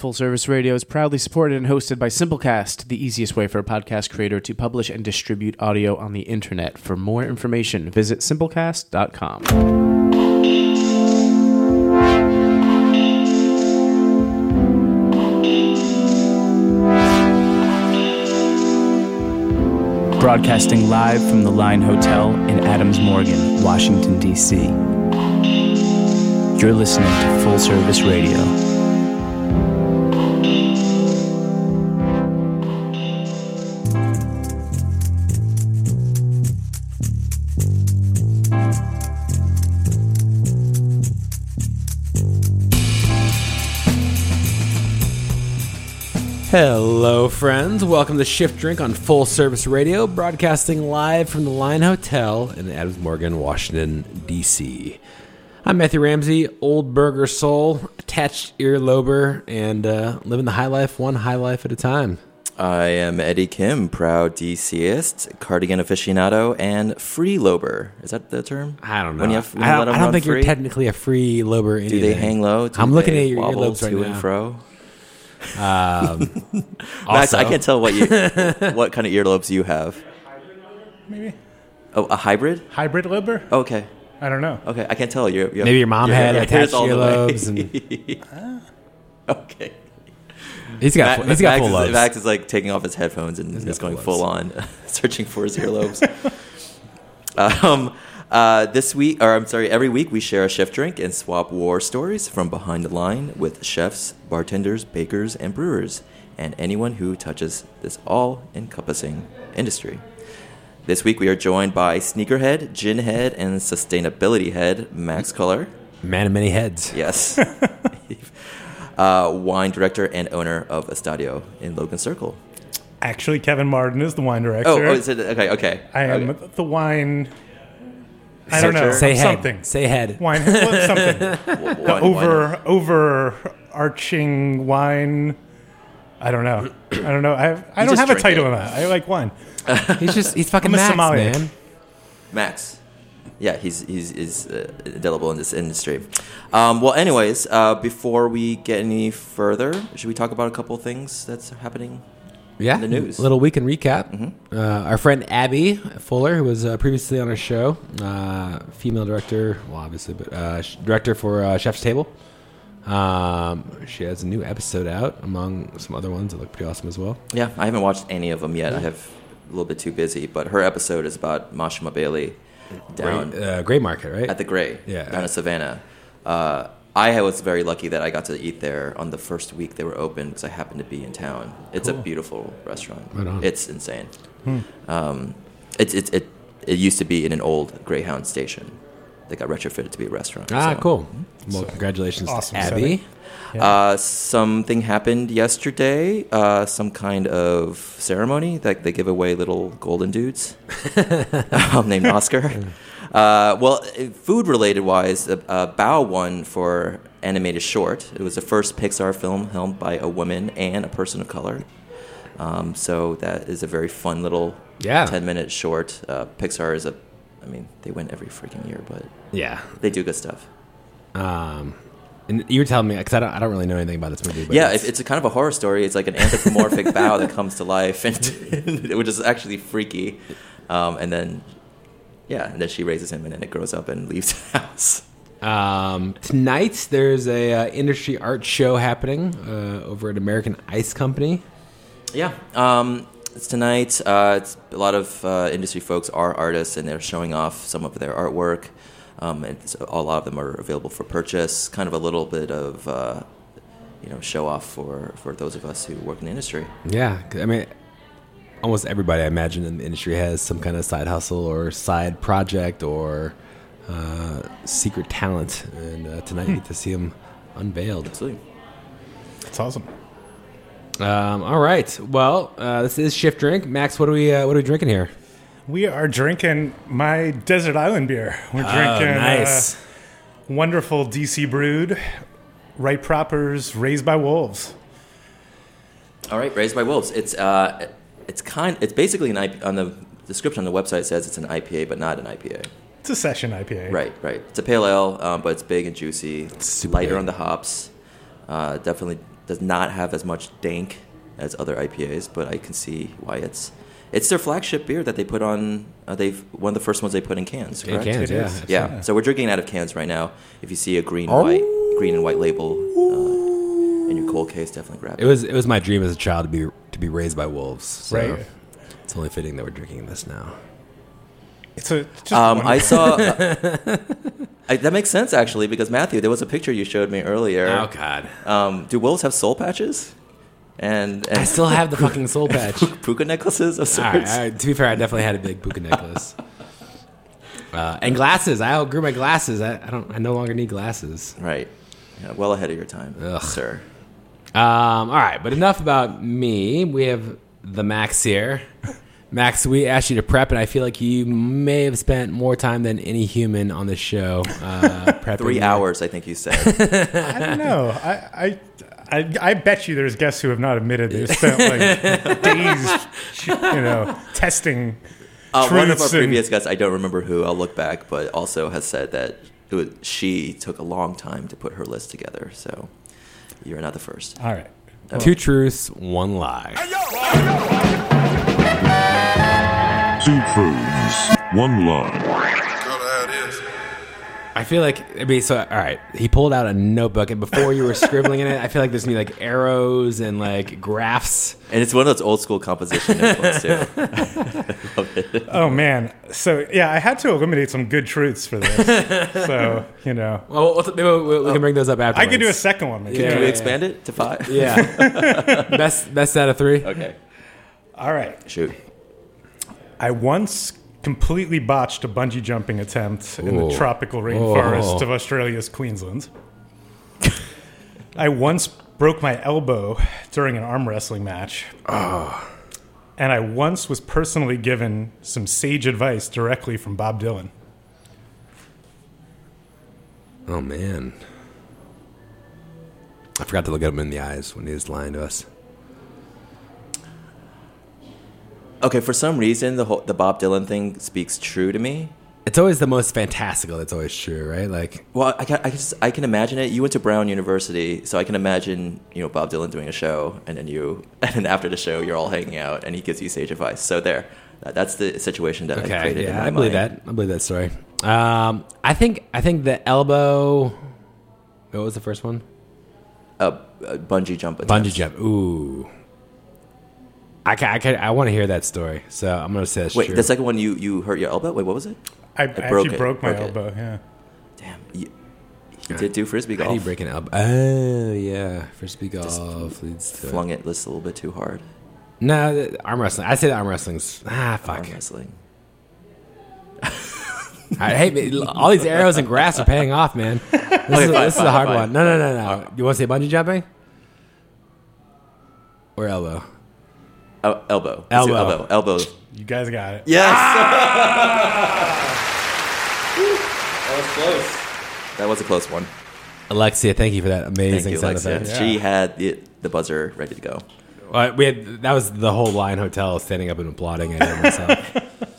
Full Service Radio is proudly supported and hosted by Simplecast, the easiest way for a podcast creator to publish and distribute audio on the internet. For more information, visit simplecast.com. Broadcasting live from the Line Hotel in Adams Morgan, Washington, D.C. You're listening to Full Service Radio. Hello, friends. Welcome to Shift Drink on Full Service Radio, broadcasting live from the Line Hotel in Adams Morgan, Washington, D.C. I'm Matthew Ramsey, old burger soul, attached earlober, and living the high life, one high life at a time. I am Eddie Kim, proud DCist, cardigan aficionado, and freelober. Is that the term? I don't know. When you have, when you let them I don't run think free? you're technically a freelober. Do they hang low? I'm looking at your wobble earlobes right to now. and fro? Max, Max, I can't tell what kind of earlobes you have. Maybe. Oh, a hybrid? Hybrid lober? Oh, okay. I don't know. Okay, I can't tell. You have, Maybe your mom had attached hair's all the way. earlobes. Okay. He's got full lobes. Max is like taking off his headphones and He's is got going full full on, searching for his earlobes. This week, or I'm sorry, every week we share a shift drink and swap war stories from behind the line with chefs, bartenders, bakers, and brewers, and anyone who touches this all-encompassing industry. This week we are joined by sneakerhead, gin head, and sustainability head Max Culler. Man of many heads. Yes. Wine director and owner of Estadio in Logan Circle. Actually, Kevin Martin is the wine director. Oh, is it? Okay. I am Okay. the wine. I don't know. Say head. Something. Say head. Wine. Well, something. The overarching wine. I don't know. I don't just have a drink title it. in that. I like wine. He's fucking I'm a Max, sommelier. man. Max. Yeah, he's indelible in this industry. Well, anyways, before we get any further, should we talk about a couple things that's happening? Yeah, in the news. A little weekend recap. Mm-hmm. Our friend Abby Fuller, who was previously on our show, female director, well, obviously, but director for Chef's Table. She has a new episode out, among some other ones that look pretty awesome as well. Yeah, I haven't watched any of them yet. I have a little bit too busy, but her episode is about Mashima Bailey down Gray Market, right? at the Gray, Yeah. down in Savannah. I was very lucky that I got to eat there on the first week they were open because I happened to be in town. It's a beautiful restaurant. Right on. It's insane. It used to be in an old Greyhound station. They got retrofitted to be a restaurant. so. Cool. Well, congratulations Awesome to Abby. setting. Something happened yesterday, some kind of ceremony that they give away little golden dudes named Oscar. Food-related wise, Bao won for animated short. It was the first Pixar film helmed by a woman and a person of color. So that is a very fun little 10-minute short. Pixar is they win every freaking year, but Yeah. they do good stuff. And you were telling me, because I don't really know anything about this movie. But Yeah, it's a kind of a horror story. It's like an anthropomorphic Bao that comes to life, and which is actually freaky. And then she raises him, and then it grows up and leaves the house. Tonight, there's a industry art show happening over at American Ice Company. Yeah, it's tonight. It's a lot of industry folks are artists, and they're showing off some of their artwork. And a lot of them are available for purchase. Kind of a little bit of show off for those of us who work in the industry. Yeah, I mean, almost everybody I imagine in the industry has some kind of side hustle or side project or secret talent, and tonight you get to see them unveiled. Absolutely. It's awesome. All right. Well, this is Shift Drink. Max, what are we drinking here? We are drinking my Desert Island beer. We're drinking nice. Wonderful DC brewed, Right Propers, Raised by Wolves. All right, Raised by Wolves. It's basically an IPA. On the description on the website says it's an IPA, but not an IPA. It's a session IPA. Right. It's a pale ale, but it's big and juicy. It's super lighter big. on the hops. Definitely does not have as much dank as other IPAs, but I can see why it's their flagship beer that they put on. They've one of the first ones they put in cans. Correct? In cans, It yeah. is. Yeah. So we're drinking out of cans right now. If you see a green Oh. and white label in your cold case, definitely grab it. It was my dream as a child to be raised by wolves. So Right. it's only fitting that we're drinking this now. It's just I saw. That makes sense actually, because Matthew, there was a picture you showed me earlier. Oh God! Do wolves have soul patches? And I still have the fucking soul patch. puka necklaces of All sorts. right. To be fair, I definitely had a big puka necklace. And glasses. I outgrew my glasses. I no longer need glasses. Right. Yeah, well ahead of your time, Ugh. sir. All right, but enough about me. We have the Max here. Max, we asked you to prep, and I feel like you may have spent more time than any human on the show prepping. 3 hours, I think you said. I don't know. I bet you there's guests who have not admitted they've spent like days, testing. One of our truths and- previous guests, I don't remember who, I'll look back, but also has said that she took a long time to put her list together. So you're not the first. All right. Two truths, one lie. Two truths, one lie. I feel like, all right, he pulled out a notebook, and before you were scribbling in it, I feel like there's going to be like arrows and like graphs. And it's one of those old school composition notebooks, too. I love it. Oh man. So yeah, I had to eliminate some good truths for this. So Well, maybe we can bring those up afterwards. I could do a second one. Maybe. Yeah. Can we expand it to 5? Yeah. best out of 3. Okay. All right. Shoot. I once completely botched a bungee jumping attempt in the Ooh. tropical rainforest of Australia's Queensland. I once broke my elbow during an arm wrestling match. And I once was personally given some sage advice directly from Bob Dylan. Oh, man. I forgot to look at him in the eyes when he was lying to us. Okay, for some reason, the Bob Dylan thing speaks true to me. It's always the most fantastical that's always true, right? Like, Well, I can imagine it. You went to Brown University, so I can imagine Bob Dylan doing a show, and then after the show, you're all hanging out, and he gives you sage advice. So that's the situation that I okay, created in yeah, my I believe mind. that. I believe that story. I think the elbow. What was the first one? A bungee jump attempt. Bungee jump. Ooh. I want to hear that story, so I'm going to say that's Wait, true. the second one you hurt your elbow? Wait, what was it? I actually broke my Broke it. elbow, yeah. Damn, you did do frisbee How golf. do you break an elbow? Oh, yeah. Frisbee golf leads to... Flung it just a little bit too hard. No, arm wrestling. I say the arm wrestling's... fuck. Arm wrestling. All right, hey, man, all these arrows and grass are paying off, man. This is a hard fine. one. No. You want to say bungee jumping? Or elbow? Oh, elbow. Let's do Elbow. Elbow. You guys got it. Yes. That was close. That was a close one. Alexia, thank you for that Thank amazing you, sound Alexia. effect. Yeah. She had the buzzer ready to go. Well, that was the whole Lion Hotel standing up and applauding. I did myself.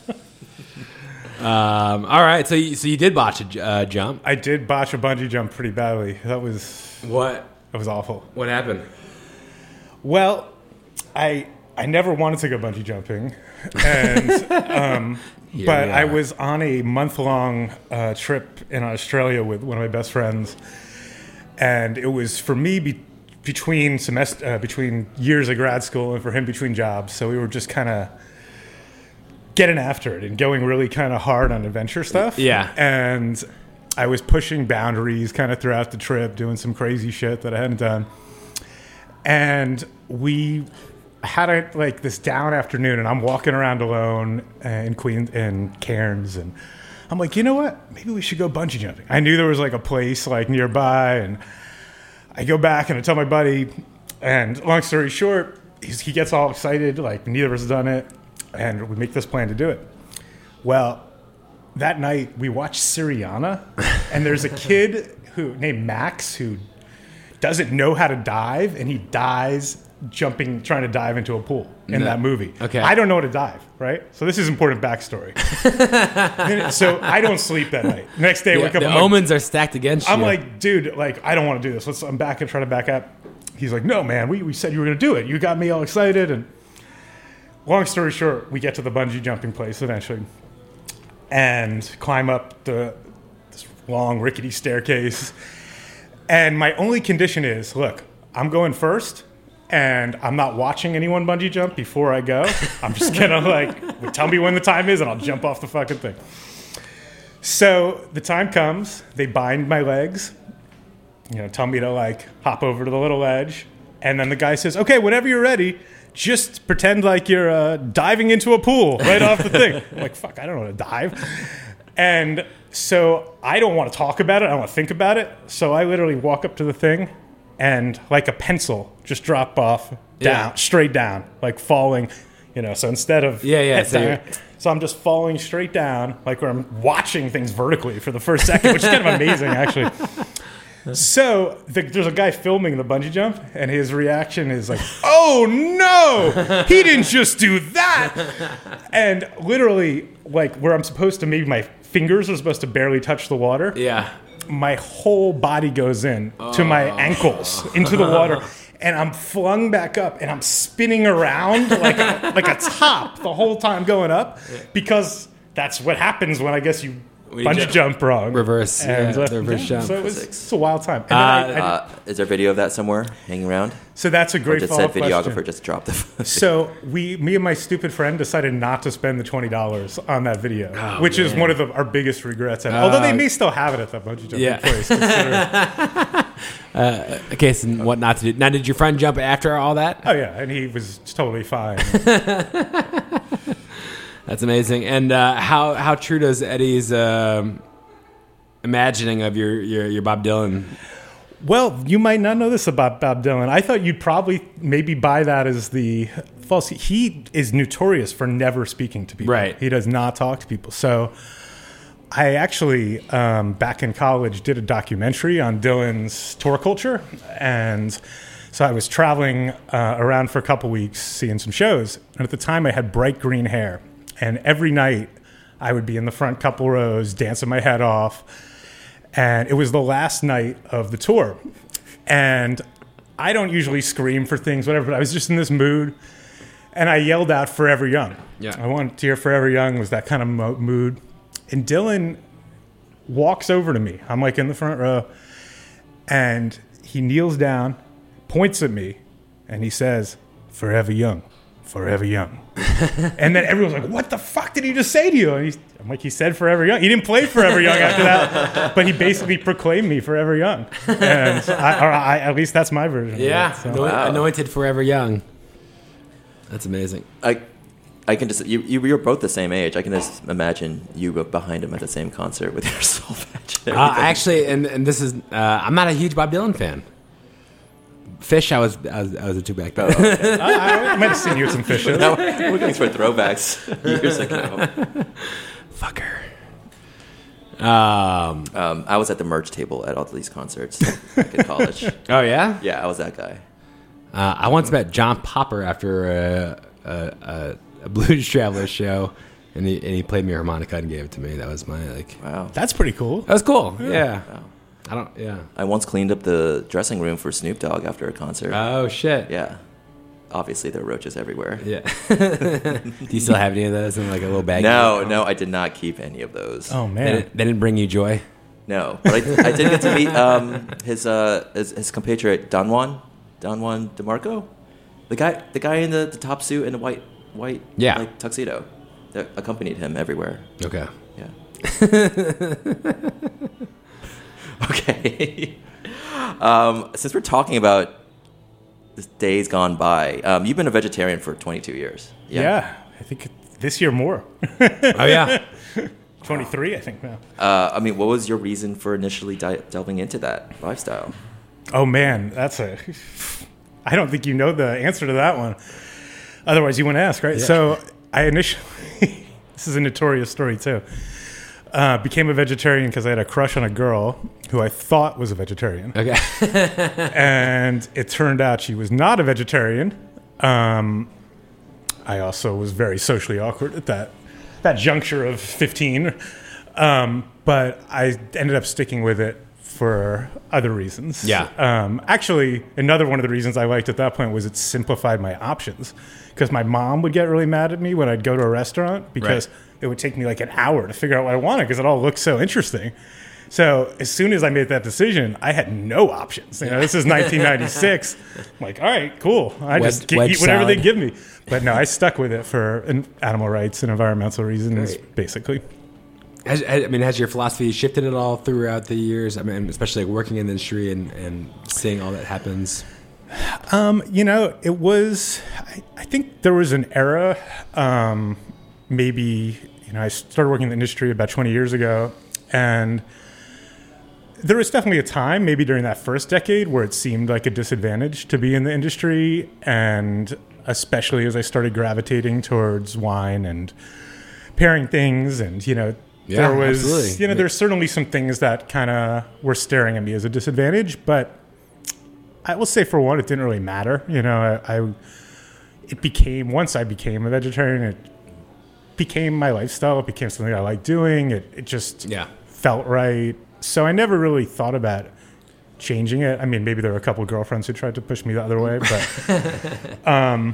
All right, so you did botch a jump. I did botch a bungee jump pretty badly. That was awful. What happened? Well, I never wanted to go bungee jumping, and but I was on a month-long trip in Australia with one of my best friends, and it was for me between years of grad school, and for him between jobs. So we were just kind of getting after it and going really kind of hard on adventure stuff. Yeah. And I was pushing boundaries kind of throughout the trip, doing some crazy shit that I hadn't done. And we had this down afternoon, and I'm walking around alone in Cairns, and I'm like, you know what? Maybe we should go bungee jumping. I knew there was a place nearby, and I go back and I tell my buddy, and long story short, he gets all excited, neither of us has done it, and we make this plan to do it. Well, that night we watched Syriana, and there's a kid named Max who doesn't know how to dive, and he dies trying to dive into a pool in that movie. Okay. I don't know how to dive, right? So this is important backstory. So I don't sleep that night. Next day, I wake up. The I'm like, omens are stacked against you. I'm like, dude, I don't want to do this. I'm trying to back up. he's like, no, man, we said you were going to do it. You got me all excited. And long story short, we get to the bungee jumping place eventually and climb up this long rickety staircase. And my only condition is, look, I'm going first, and I'm not watching anyone bungee jump before I go. I'm just going to, like, tell me when the time is, and I'll jump off the fucking thing. So the time comes. They bind my legs, tell me to, like, hop over to the little ledge. And then the guy says, okay, whenever you're ready, just pretend like you're diving into a pool right off the thing. I'm like, fuck, I don't know how to dive. And so I don't want to talk about it. I don't want to think about it. So I literally walk up to the thing and like a pencil just drop off down, straight down, like falling, so instead of so I'm just falling straight down, like where I'm watching things vertically for the first second, which is kind of amazing, actually. So there's a guy filming the bungee jump, and his reaction is like, oh, no, he didn't just do that. And literally, like where I'm supposed to, maybe my fingers are supposed to barely touch the water. Yeah. My whole body goes in to my ankles into the water, and I'm flung back up, and I'm spinning around like a top the whole time going up, because that's what happens when I guess you bungee jump wrong. Reverse, the reverse jump. So it's a wild time. And is there video of that somewhere hanging around? So that's a great follow-up question. Did said videographer just drop the So me and my stupid friend decided not to spend the $20 on that video, which is one of our biggest regrets. Although they may still have it at that bungee jumping place. Okay, so what not to do. Now, did your friend jump after all that? Oh, yeah, and he was totally fine. That's amazing. And how true does Eddie's imagining of your Bob Dylan? Well, you might not know this about Bob Dylan. I thought you'd probably maybe buy that as the false. He is notorious for never speaking to people. Right. He does not talk to people. So I actually, back in college, did a documentary on Dylan's tour culture. And so I was traveling around for a couple weeks, seeing some shows. And at the time, I had bright green hair. And every night, I would be in the front couple rows, dancing my head off. And it was the last night of the tour. And I don't usually scream for things, whatever, but I was just in this mood. And I yelled out Forever Young. Yeah. I wanted to hear Forever Young, was that kind of mood. And Dylan walks over to me. I'm like in the front row. And he kneels down, points at me, and he says, Forever Young. Forever Young. And then everyone's like, what the fuck did he just say to you? And I'm like, he said Forever Young. He didn't play Forever Young after that, but he basically proclaimed me Forever Young. And so I at least that's my version. Yeah, of it, so. Anointed Forever Young. That's amazing. I can just, you're both the same age. I can just imagine you behind him at the same concert with your soul patch. Actually, and this is, I'm not a huge Bob Dylan fan. Fish, I was a two back then. I might have seen you with some Fish. No, we're looking for throwbacks years ago. Fucker. I was at the merch table at all these concerts back in college. Oh yeah? Yeah, I was that guy. I once met John Popper after a Blues Traveler show, and he played me a harmonica and gave it to me. That was my Wow, that's pretty cool. That was cool. Yeah. Wow. I once cleaned up the dressing room for Snoop Dogg after a concert. Oh shit. Yeah. Obviously, there are roaches everywhere. Yeah. Do you still have any of those in like a little bag? No, I did not keep any of those. Oh man, They didn't bring you joy. No, but I did get to meet his compatriot Don Juan DeMarco, the guy in the top suit and the white like tuxedo that accompanied him everywhere. Okay. Yeah. Okay. Since we're talking about this days gone by, you've been a vegetarian for 22 years. Yeah, I think this year more. Oh yeah. 23, I think now. I mean, what was your reason for initially delving into that lifestyle? Oh man, I don't think you know the answer to that one. Otherwise, you wouldn't ask, right? Yeah. So I initially, this is a notorious story too. Became a vegetarian because I had a crush on a girl who I thought was a vegetarian. Okay. And it turned out she was not a vegetarian. I also was very socially awkward at that juncture of 15. But I ended up sticking with it for other reasons. Yeah. Actually, another one of the reasons I liked at that point was it simplified my options, because my mom would get really mad at me when I'd go to a restaurant because it would take me like an hour to figure out what I wanted because it all looked so interesting. So as soon as I made that decision, I had no options. You know, this is 1996. I'm like, all right, cool. I just eat whatever they give me. But no, I stuck with it for animal rights and environmental reasons, basically. Has your philosophy shifted at all throughout the years? I mean, especially like working in the industry and seeing all that happens. You know, it was. I think there was an era. Maybe I started working in the industry about 20 years ago, and there was definitely a time, maybe during that first decade, where it seemed like a disadvantage to be in the industry, and especially as I started gravitating towards wine and pairing things, and there was, absolutely. There's certainly some things that kind of were staring at me as a disadvantage, but I will say, for one, it didn't really matter. It became, once I became a vegetarian, it became my lifestyle. It became something I liked doing. It just felt right. So I never really thought about changing it. I mean, maybe there were a couple of girlfriends who tried to push me the other way, but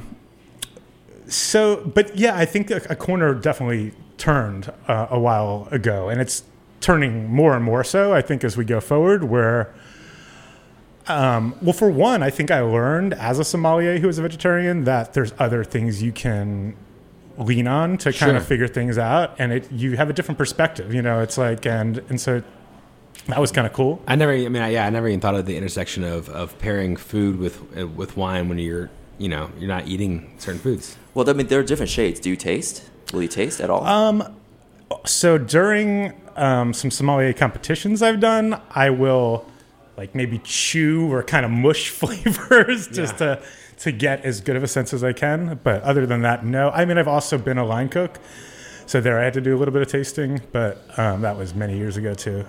but yeah, I think a corner definitely turned a while ago, and it's turning more and more so, I think, as we go forward, where well, for one, I think I learned as a sommelier who is a vegetarian that there's other things you can lean on to kind of figure things out, and you have a different perspective. It's like, and so that was kind of cool. I never even thought of the intersection of pairing food with wine when you're not eating certain foods. Well, I mean, there are different shades. Do you taste? Will you taste at all? So during some sommelier competitions I've done, I will like maybe chew or kind of mush flavors just to get as good of a sense as I can. But other than that, no. I mean, I've also been a line cook, so there I had to do a little bit of tasting, but that was many years ago too.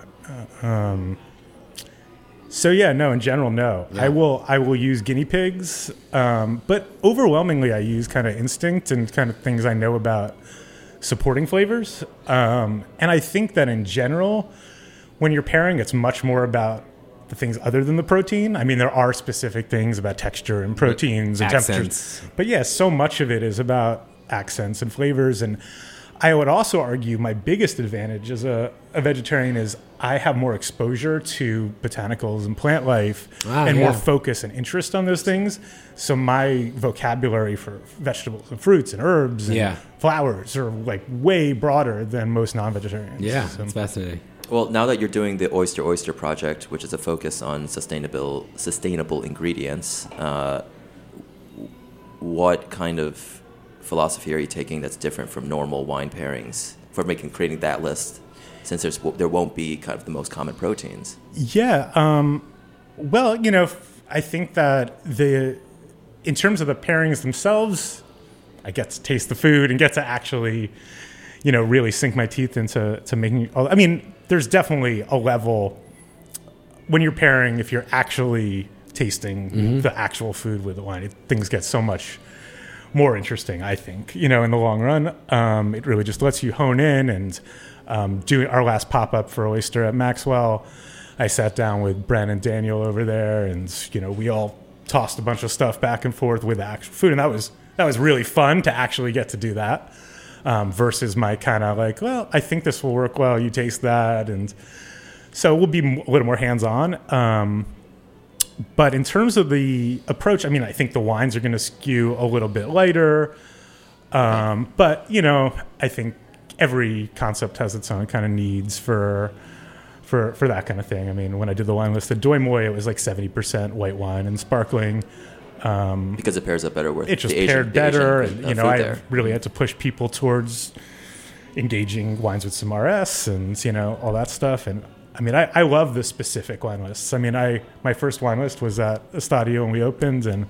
So yeah, no, in general, no. Yeah. I will use guinea pigs, but overwhelmingly I use kind of instinct and kind of things I know about supporting flavors. And I think that in general, when you're pairing, it's much more about the things other than the protein. I mean, there are specific things about texture and proteins and temperatures. But yeah, so much of it is about accents and flavors. And I would also argue my biggest advantage as a vegetarian is I have more exposure to botanicals and plant life and more focus and interest on those things. So my vocabulary for vegetables and fruits and herbs and flowers are like way broader than most non-vegetarians. Yeah, so that's fascinating. Well, now that you're doing the Oyster Project, which is a focus on sustainable ingredients, what kind of philosophy are you taking that's different from normal wine pairings for creating that list, since there won't be kind of the most common proteins? Yeah. Well, I think that in terms of the pairings themselves, I get to taste the food and get to actually, really sink my teeth into making. I mean, there's definitely a level when you're pairing, if you're actually tasting the actual food with the wine, things get so much more interesting, I think, in the long run. It really just lets you hone in. And doing our last pop-up for Oyster at Maxwell, I sat down with Bren and Daniel over there, and we all tossed a bunch of stuff back and forth with the actual food, and that was really fun to actually get to do that, versus my kind of like, well, I think this will work well, you taste that, and so we'll be a little more hands-on. But in terms of the approach, I mean, I think the wines are going to skew a little bit lighter. But, I think every concept has its own kind of needs for that kind of thing. I mean, when I did the wine list at Doimoy, it was like 70% white wine and sparkling. Because it pairs up better with it just the paired better. And, I there. really had to push people towards engaging wines with some RS and, all that stuff. And I mean, I love the specific wine lists. I mean, my first wine list was at Estadio when we opened, and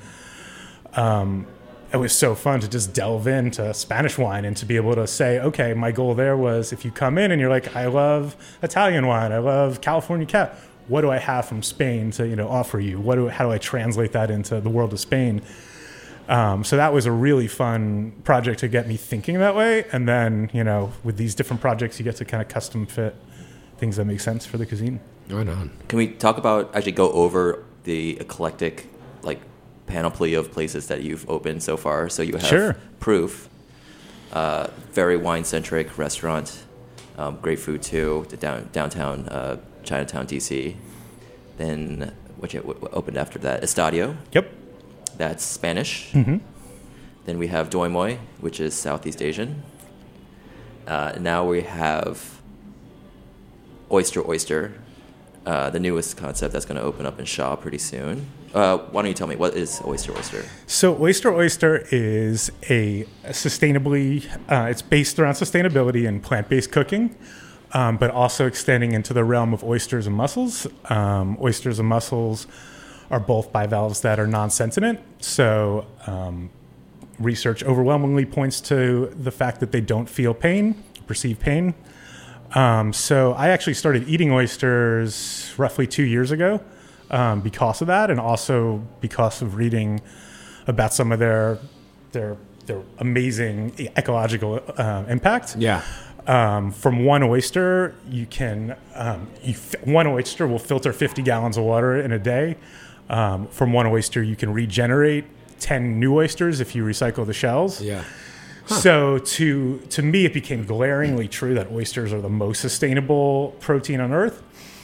it was so fun to just delve into Spanish wine and to be able to say, okay, my goal there was if you come in and you're like, I love Italian wine, I love California Cat, what do I have from Spain to offer you? How do I translate that into the world of Spain? So that was a really fun project to get me thinking that way. And then with these different projects, you get to kind of custom fit things that make sense for the cuisine. Right on. Can we talk about, actually go over the eclectic, like, panoply of places that you've opened so far? So you have Sure. Proof, very wine-centric restaurant, great food too, the downtown Chinatown, DC. Then what opened after that? Estadio, Yep. that's Spanish. Mm-hmm. Then we have Doi Moi, which is Southeast Asian. Now we have Oyster, the newest concept that's going to open up in Shaw pretty soon. Why don't you tell me, what is Oyster? So Oyster is a sustainably, it's based around sustainability and plant-based cooking, but also extending into the realm of oysters and mussels. Oysters and mussels are both bivalves that are non-sentient. So research overwhelmingly points to the fact that they don't feel pain, perceive pain. So I actually started eating oysters roughly 2 years ago because of that, and also because of reading about some of their amazing ecological impact. Yeah. From one oyster, you can one oyster will filter 50 gallons of water in a day. From one oyster, you can regenerate 10 new oysters if you recycle the shells. Yeah. So to me, it became glaringly true that oysters are the most sustainable protein on Earth,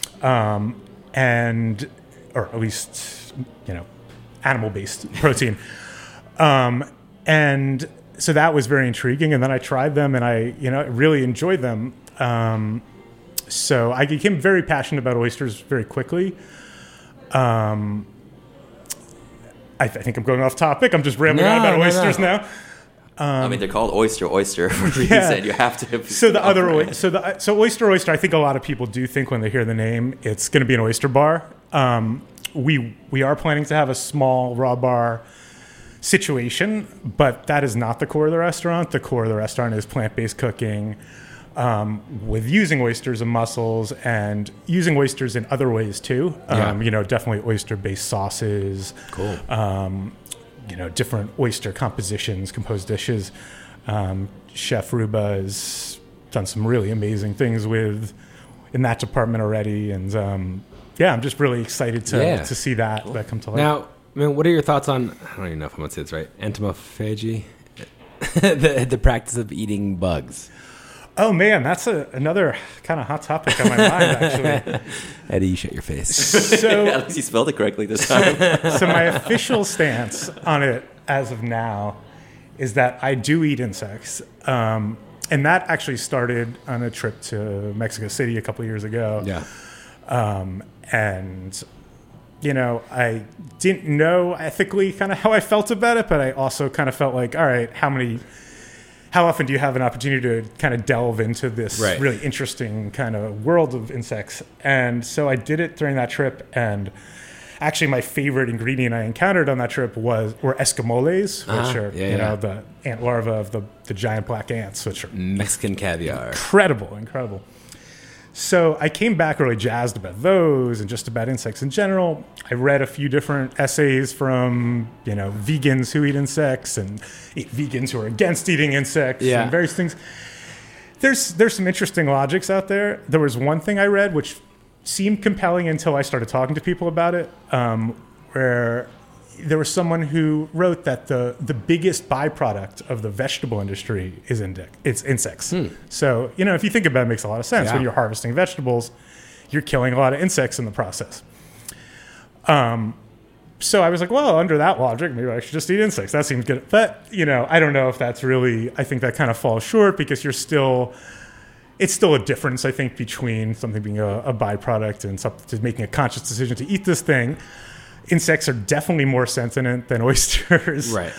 and or at least animal-based protein. And so that was very intriguing. And then I tried them, and I really enjoyed them. So I became very passionate about oysters very quickly. I think I'm going off topic. I'm just rambling on about oysters now. I mean, they're called oyster for a reason. You have to. So the other, so oyster. I think a lot of people do think when they hear the name, it's going to be an oyster bar. We are planning to have a small raw bar situation, but that is not the core of the restaurant. The core of the restaurant is plant-based cooking, with using oysters and mussels, and using oysters in other ways too. Definitely oyster-based sauces. Cool. Different oyster compositions, composed dishes. Chef Ruba has done some really amazing things in that department already, and I'm just really excited to see that come to life. Now, I mean, what are your thoughts on? I don't even know if I'm going to say this right. Entomophagy, the practice of eating bugs. Oh man, that's another kind of hot topic on my mind, actually. Eddie, you shut your face. So, at least you spelled it correctly this time. So my official stance on it as of now is that I do eat insects. And that actually started on a trip to Mexico City a couple of years ago. Yeah. And, I didn't know ethically kind of how I felt about it, but I also kind of felt like, all right, how often do you have an opportunity to kind of delve into this really interesting kind of world of insects? And so I did it during that trip, and actually my favorite ingredient I encountered on that trip were escamoles, which are the ant larvae of the giant black ants, which are Mexican caviar. Incredible. So I came back really jazzed about those and just about insects in general. I read a few different essays from, vegans who eat insects and vegans who are against eating insects and various things. There's some interesting logics out there. There was one thing I read which seemed compelling until I started talking to people about it, where there was someone who wrote that the biggest byproduct of the vegetable industry is insects. So, if you think about it, it makes a lot of sense. Yeah. When you're harvesting vegetables, you're killing a lot of insects in the process. So I was like, well, under that logic, maybe I should just eat insects. That seems good. But, I don't know if that's really, I think that kind of falls short because it's still a difference, I think, between something being a byproduct and something, making a conscious decision to eat this thing. Insects are definitely more sentient than oysters. Right.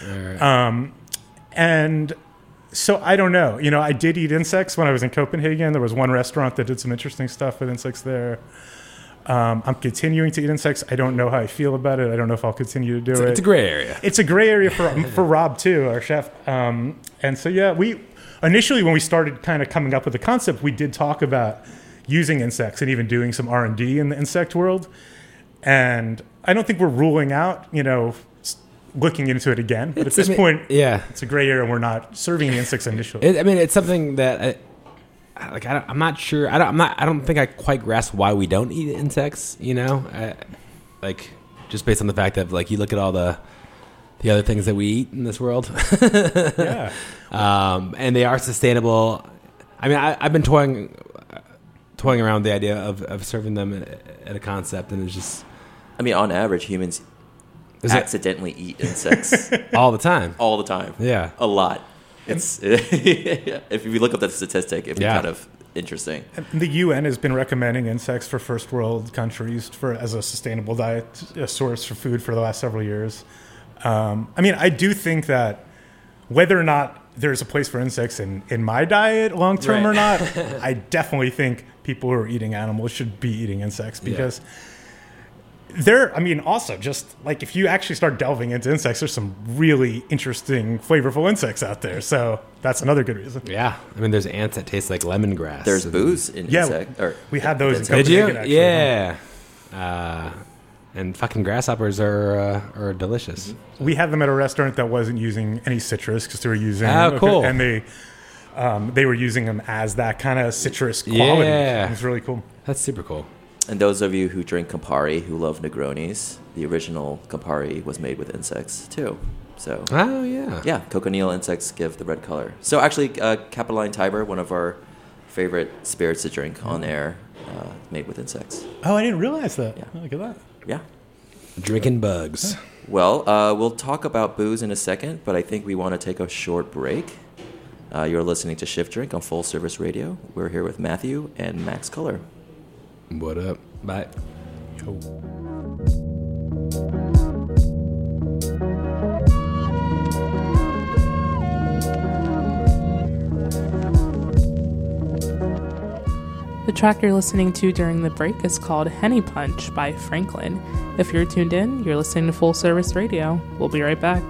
And so I don't know. I did eat insects when I was in Copenhagen. There was one restaurant that did some interesting stuff with insects there. I'm continuing to eat insects. I don't know how I feel about it. I don't know if I'll continue to do it. It's a gray area. It's a gray area for Rob, too, our chef. And so, we initially, when we started kind of coming up with the concept, we did talk about using insects and even doing some R&D in the insect world. And I don't think we're ruling out, looking into it again. But at this point, it's a gray area and we're not serving the insects initially. It's something that I'm not sure. I don't think I quite grasp why we don't eat insects. You know, just based on the fact that you look at all the other things that we eat in this world. Yeah. And they are sustainable. I mean, I've been toying around with the idea of serving them at a concept, and it's just. I mean, on average, humans accidentally eat insects all the time. all the time. Yeah. A lot. It's if you look up that statistic, it'd be kind of interesting. The UN has been recommending insects for first world countries as a sustainable diet source for food for the last several years. I mean, I do think that whether or not there's a place for insects in my diet long term or not, I definitely think people who are eating animals should be eating insects because also just if you actually start delving into insects, there's some really interesting, flavorful insects out there. So that's another good reason. Yeah. I mean, there's ants that taste like lemongrass. There's booze in insect. We had those in Did you? Copenhagen, actually. Yeah. And fucking grasshoppers are delicious. We had them at a restaurant that wasn't using any citrus because they were using. Oh, cool. And they were using them as that kind of citrus quality. Yeah. It was really cool. That's super cool. And those of you who drink Campari, who love Negronis, the original Campari was made with insects too. So. Oh yeah. Yeah, cochineal insects give the red color. So actually, Capitoline Tiber, one of our favorite spirits to drink on air, made with insects. Oh, I didn't realize that. Yeah. Oh, look at that. Yeah. Drinking bugs. Well, we'll talk about booze in a second, but I think we want to take a short break. You're listening to Shift Drink on Full Service Radio. We're here with Matthew and Max Color. What up? Bye. The track you're listening to during the break is called Henny Punch by Franklin. If you're tuned in, you're listening to Full Service Radio. We'll be right back.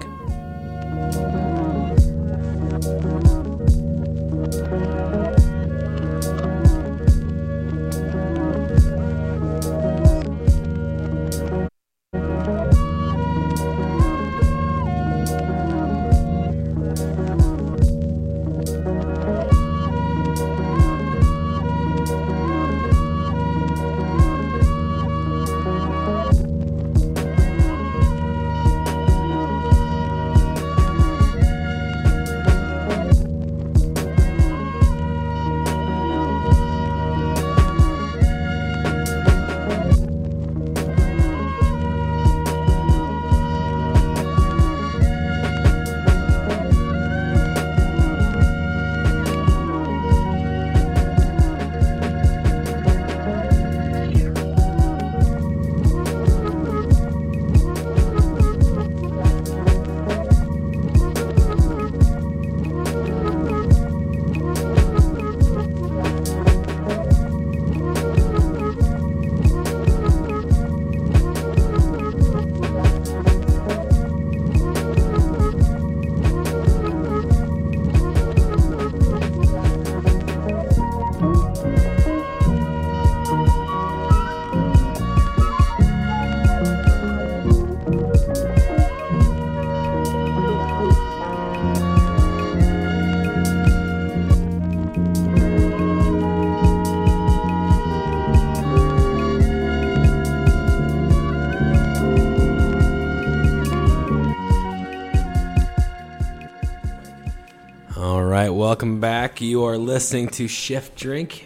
Welcome back. You are listening to Shift Drink.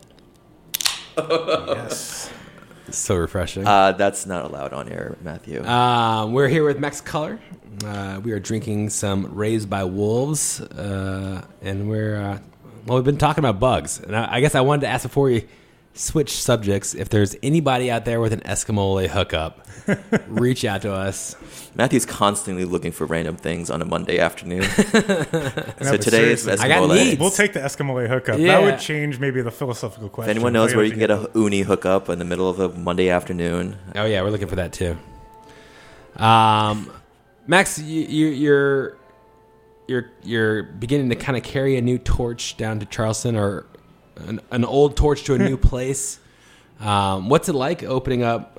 Yes. So refreshing. That's not allowed on air, Matthew. We're here with Max Color. We are drinking some Raised by Wolves, and we've been talking about bugs. And I guess I wanted to ask before we switch subjects, if there's anybody out there with an Eskimo hookup, reach out to us. Matthew's constantly looking for random things on a Monday afternoon. So today is I got Eskimo. needs. We'll take the Eskimo hookup. Yeah. That would change maybe the philosophical question. If anyone knows where you can get a uni hookup in the middle of a Monday afternoon, Oh yeah, we're looking for that too. Max, you're beginning to kind of carry a new torch down to Charleston, or an old torch to a new place. What's it like opening up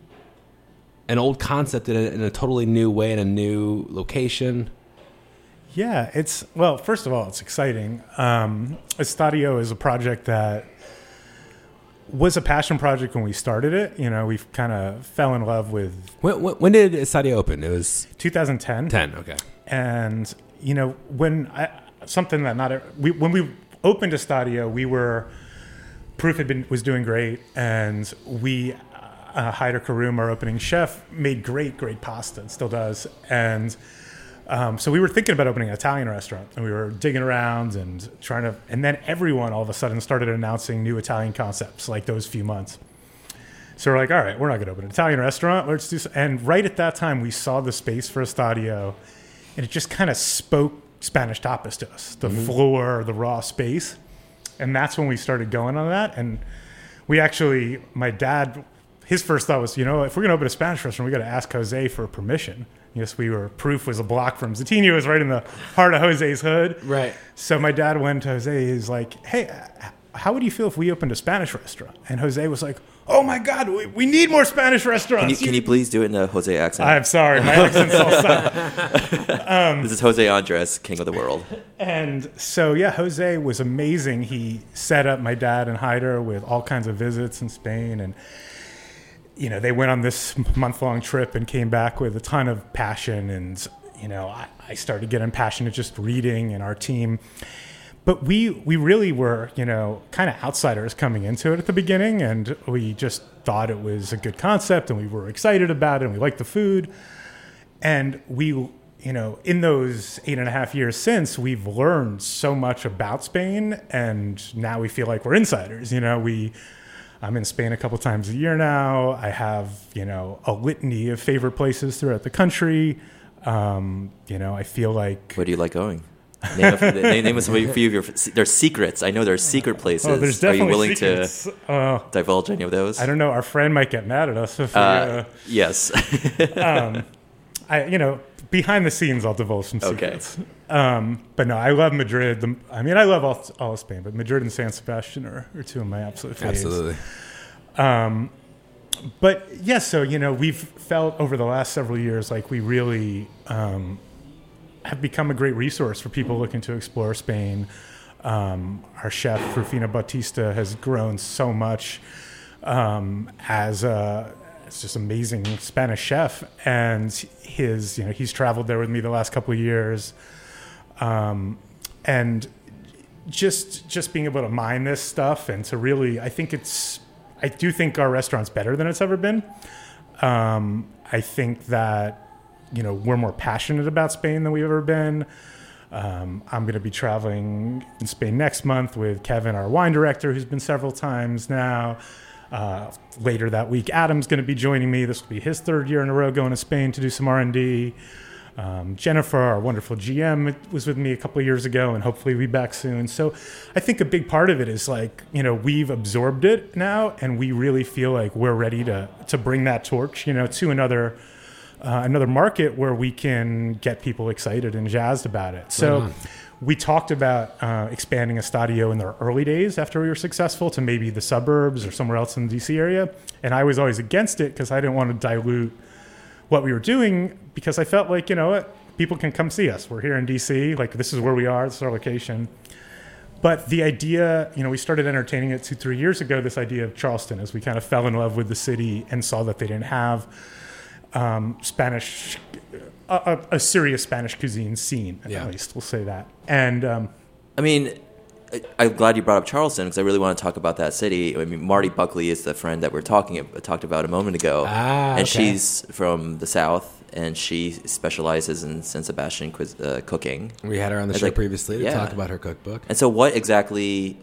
an old concept in a totally new way, in a new location? Yeah, first of all, it's exciting. Estadio is a project that was a passion project when we started it. We kind of fell in love with When did Estadio open? It was 2010. 10, okay. And, when we opened Estadio, Proof was doing great, and we, Haider Karoum, our opening chef, made great pasta and still does. And so we were thinking about opening an Italian restaurant, and we were digging around and and then everyone all of a sudden started announcing new Italian concepts like those few months. So we're like, all right, we're not going to open an Italian restaurant. Let's do. And right at that time, we saw the space for Estadio, and it just kind of spoke Spanish tapas to us, the floor, the raw space. And that's when we started going on that. And my dad, his first thought was, if we're going to open a Spanish restaurant, we got to ask Jose for permission. Yes, Proof was a block from Zatinho. It was right in the heart of Jose's hood. Right. So my dad went to Jose. He's like, hey, how would you feel if we opened a Spanish restaurant? And Jose was like, oh my God, we need more Spanish restaurants. Can you please do it in a Jose accent? I'm sorry, my accent's all suck. This is Jose Andres, king of the world. And so, Jose was amazing. He set up my dad and Haider with all kinds of visits in Spain, and they went on this month-long trip and came back with a ton of passion. And, I started getting passionate just reading, and our team. But we really were, kind of outsiders coming into it at the beginning, and we just thought it was a good concept, and we were excited about it, and we liked the food. And we, in those 8.5 years since, we've learned so much about Spain, and now we feel like we're insiders. I'm in Spain a couple times a year now. I have, a litany of favorite places throughout the country. I feel like... Where do you like going? Name us a few of your... There's secrets. I know there's secret places. Oh, there's definitely Are you willing secrets. to divulge any of those? I don't know. Our friend might get mad at us if yes. Behind the scenes, I'll divulge some secrets. Okay. But no, I love Madrid. I love all of Spain, but Madrid and San Sebastian are two of my absolute favorites. Absolutely. But yes, so, we've felt over the last several years like we really have become a great resource for people looking to explore Spain. Our chef, Rufina Bautista, has grown so much as it's just amazing Spanish chef, and he's traveled there with me the last couple of years, and just being able to mine this stuff and to really, I do think our restaurant's better than it's ever been. I think that we're more passionate about Spain than we've ever been. I'm going to be traveling in Spain next month with Kevin, our wine director, who's been several times now. Later that week, Adam's going to be joining me. This will be his third year in a row going to Spain to do some R&D. Jennifer, our wonderful GM, was with me a couple of years ago, and hopefully we'll be back soon. So I think a big part of it is we've absorbed it now, and we really feel like we're ready to bring that torch, to another market where we can get people excited and jazzed about it. So we talked about expanding Estadio in the early days after we were successful to maybe the suburbs or somewhere else in the DC area. And I was always against it because I didn't want to dilute what we were doing, because I felt like, people can come see us. We're here in DC. Like, this is where we are. This is our location. But the idea, we started entertaining it 2-3 years ago, this idea of Charleston, as we kind of fell in love with the city and saw that they didn't have Spanish, a serious Spanish cuisine scene, at least, we'll say that. And I'm glad you brought up Charleston, because I really want to talk about that city. Marty Buckley is the friend that we're talked about a moment ago, and she's from the South, and she specializes in San Sebastian cooking. We had her on the show previously to talk about her cookbook. And so, what exactly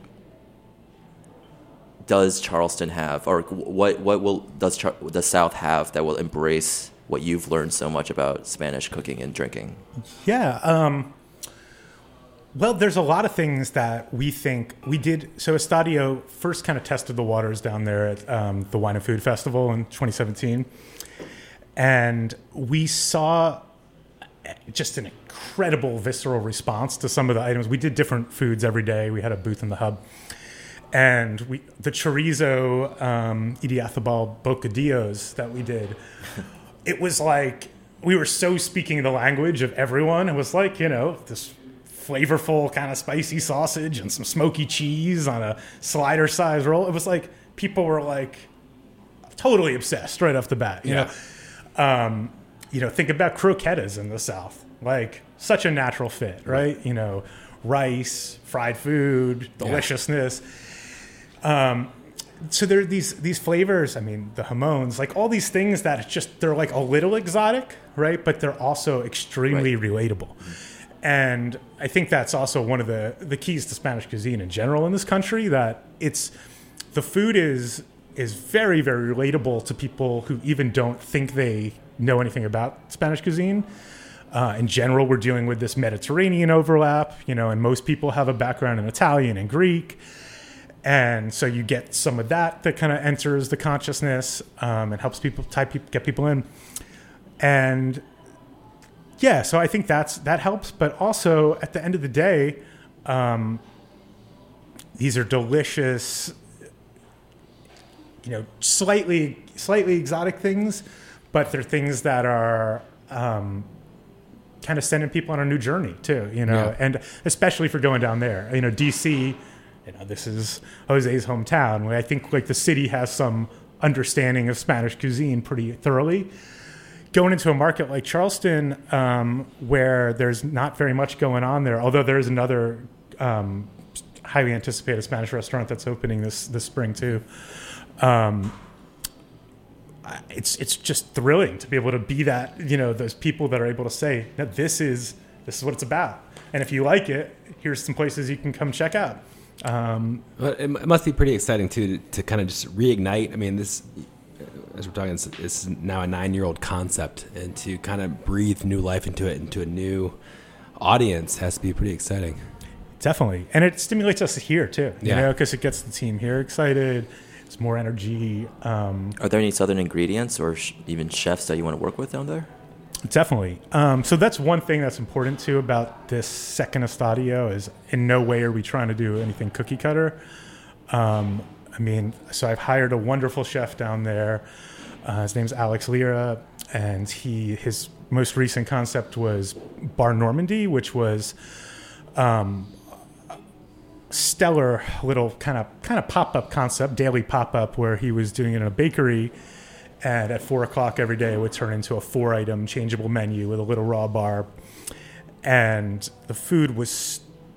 does Charleston have, or does the South have that will embrace what you've learned so much about Spanish cooking and drinking? Yeah. Well, there's a lot of things that we think we did. So Estadio first kind of tested the waters down there at the Wine and Food Festival in 2017. And we saw just an incredible visceral response to some of the items. We did different foods every day. We had a booth in the hub. And the chorizo Idiazabal bocadillos that we did, it was like we were so speaking the language of everyone. It was like, this flavorful kind of spicy sausage and some smoky cheese on a slider size roll. It was like people were like totally obsessed right off the bat. You know, think about croquetas in the South, like such a natural fit, right? You know, rice, fried food, deliciousness. So there are these flavors. I mean, the jamones, like all these things that they're like a little exotic, right? But they're also extremely relatable. And I think that's also one of the keys to Spanish cuisine in general in this country, that the food is very, very relatable to people who even don't think they know anything about Spanish cuisine. In general, we're dealing with this Mediterranean overlap, and most people have a background in Italian and Greek. And so you get some of that kind of enters the consciousness and helps people get people in. And yeah, so I think that helps. But also, at the end of the day, these are delicious, slightly exotic things, but they're things that are kind of sending people on a new journey too, and especially for going down there. DC, this is Jose's hometown. I think like the city has some understanding of Spanish cuisine pretty thoroughly. Going into a market like Charleston, where there's not very much going on there, although there is another highly anticipated Spanish restaurant that's opening this spring too. It's just thrilling to be able to be that, those people that are able to say that this is what it's about. And if you like it, here's some places you can come check out. But it must be pretty exciting too to kind of just reignite. I mean, this, as we're talking, it's now a 9-year-old concept, and to kind of breathe new life into it, into a new audience, has to be pretty exciting. Definitely, and it stimulates us here too. Because it gets the team here excited. It's more energy. Are there any Southern ingredients or even chefs that you want to work with down there? Definitely. So that's one thing that's important too about this second estadio is in no way are we trying to do anything cookie cutter. So I've hired a wonderful chef down there. His name's Alex Lira, and his most recent concept was Bar Normandy, which was stellar little kind of pop-up concept, daily pop-up, where he was doing it in a bakery. And at 4:00 every day, it would turn into a 4-item changeable menu with a little raw bar. And the food was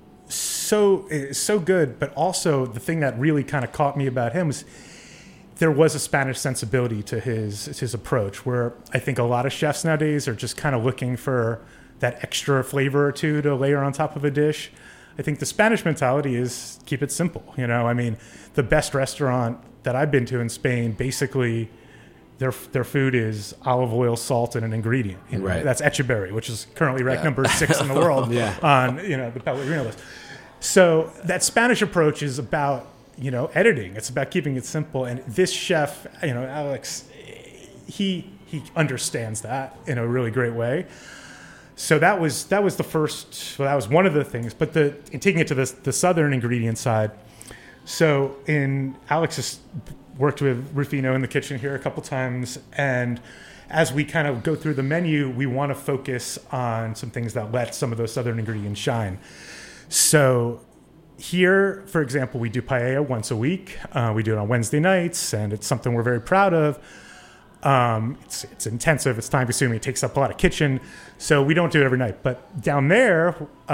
so good. But also the thing that really kind of caught me about him was there was a Spanish sensibility to his approach, where I think a lot of chefs nowadays are just kind of looking for that extra flavor or two to layer on top of a dish. I think the Spanish mentality is keep it simple. The best restaurant that I've been to in Spain, basically, their food is olive oil, salt, and an ingredient. Right. That's Echeverry, which is currently ranked number 6 in the world on the Pellegrino list. So that Spanish approach is about editing. It's about keeping it simple. And this chef, Alex, he understands that in a really great way. So that was the first. Well, that was one of the things. But in taking it to the southern ingredient side. So Alex has worked with Rufino in the kitchen here a couple times, and as we kind of go through the menu, we want to focus on some things that let some of those southern ingredients shine. So here, for example, we do paella once a week. We do it on Wednesday nights, and it's something we're very proud of. It's intensive, it's time consuming, it takes up a lot of kitchen, so we don't do it every night. But down there,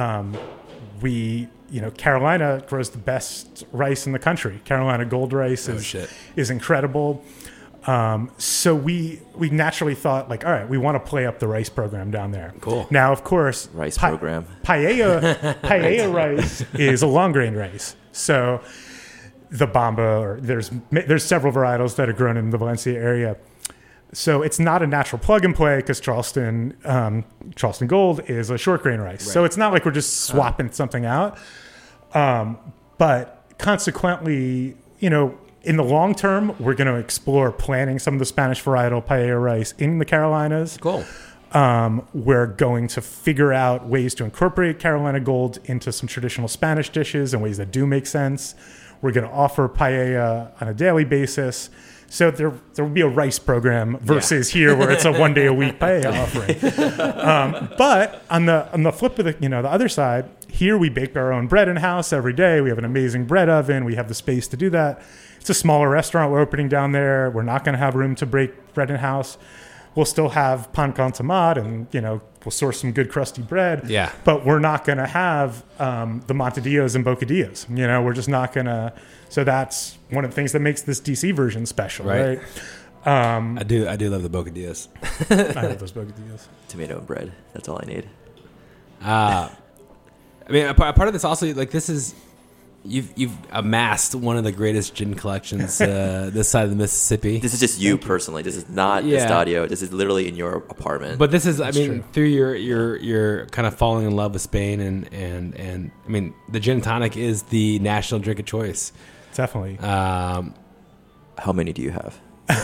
Carolina grows the best rice in the country. Carolina Gold rice is incredible. So we naturally thought, like, all right, we want to play up the rice program down there. Cool. Now, of course, Rice program. Paella rice is a long grain rice. So the Bamba, or there's several varietals that are grown in the Valencia area. So it's not a natural plug and play because Charleston Gold is a short grain rice. Right. So it's not like we're just swapping something out. But consequently, in the long term, we're going to explore planting some of the Spanish varietal paella rice in the Carolinas. Cool. We're going to figure out ways to incorporate Carolina Gold into some traditional Spanish dishes in ways that do make sense. We're going to offer paella on a daily basis. So there will be a rice program versus here where it's a 1 day a week pay offering. But on the flip of the other side, here we bake our own bread in house every day. We have an amazing bread oven. We have the space to do that. It's a smaller restaurant we're opening down there. We're not going to have room to bake bread in house. We'll still have pan con tomate, and we'll source some good crusty bread. Yeah. But we're not going to have the montadillos and bocadillos. We're just not going to. So that's one of the things that makes this DC version special, right? I do love the bocadillos. I love those bocadillos. Tomato and bread. That's all I need. I mean, a part of this also, like, this is you've amassed one of the greatest gin collections this side of the Mississippi. This is just you personally. This is not Estadio. This is literally in your apartment. But this is, through your kind of falling in love with Spain and I mean, the gin and tonic is the national drink of choice. Definitely. How many do you have?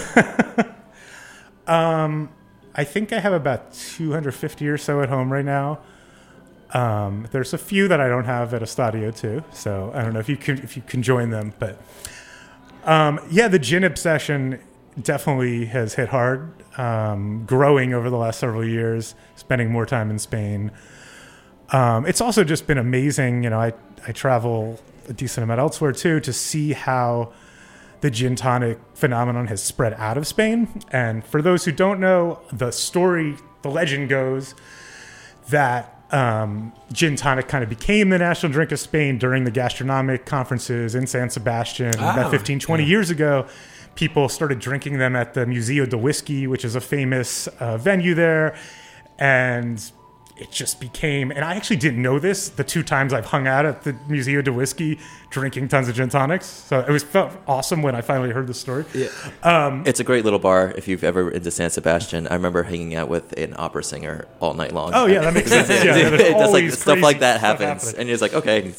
I think I have about 250 or so at home right now. There's a few that I don't have at Estadio too, so I don't know if you can join them. But the gin obsession definitely has hit hard, growing over the last several years, spending more time in Spain. It's also just been amazing. I travel a decent amount elsewhere too to see how the gin tonic phenomenon has spread out of Spain. And for those who don't know, the legend goes that gin tonic kind of became the national drink of Spain during the gastronomic conferences in San Sebastian about 15, 20 years ago. People started drinking them at the Museo de Whiskey, which is a famous venue there. And it just became, and I actually didn't know this the 2 times I've hung out at the Museo de Whiskey drinking tons of gin tonics. So it felt awesome when I finally heard the story. Yeah. It's a great little bar if you've ever been to San Sebastian. I remember hanging out with an opera singer all night long. Oh, yeah, that makes sense. It's like stuff like that happens. And you're just like, okay.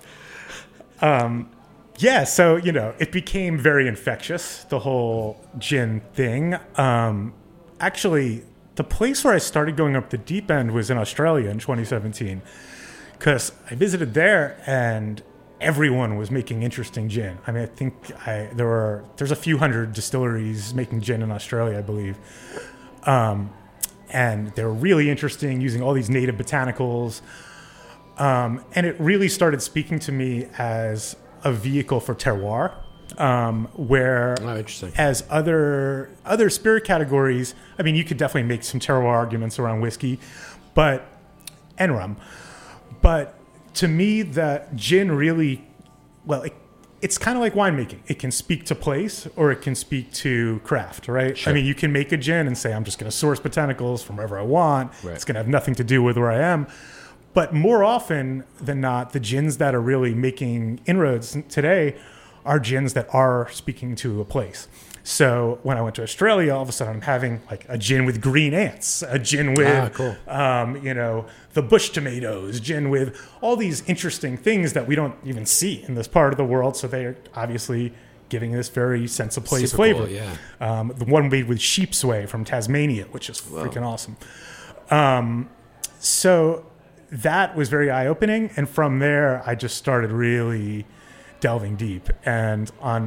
So, it became very infectious, the whole gin thing. Actually, the place where I started going up the deep end was in Australia in 2017, because I visited there and everyone was making interesting gin. I mean, I think there's a few hundred distilleries making gin in Australia, I believe. And they're really interesting, using all these native botanicals. And it really started speaking to me as a vehicle for terroir. Where as other spirit categories, I mean, you could definitely make some terroir arguments around whiskey, and rum. But to me, that gin really, it's kind of like winemaking. It can speak to place or it can speak to craft, right? Sure. I mean, you can make a gin and say, I'm just going to source botanicals from wherever I want. Right. It's going to have nothing to do with where I am. But more often than not, the gins that are really making inroads today are gins that are speaking to a place. So when I went to Australia, all of a sudden I'm having like a gin with green ants, a gin with, the bush tomatoes, gin with all these interesting things that we don't even see in this part of the world. So they're obviously giving this very sense of place flavor. Cool, yeah. The one made with sheep's whey from Tasmania, which is freaking awesome. So that was very eye-opening. And from there, I just started really delving deep, and on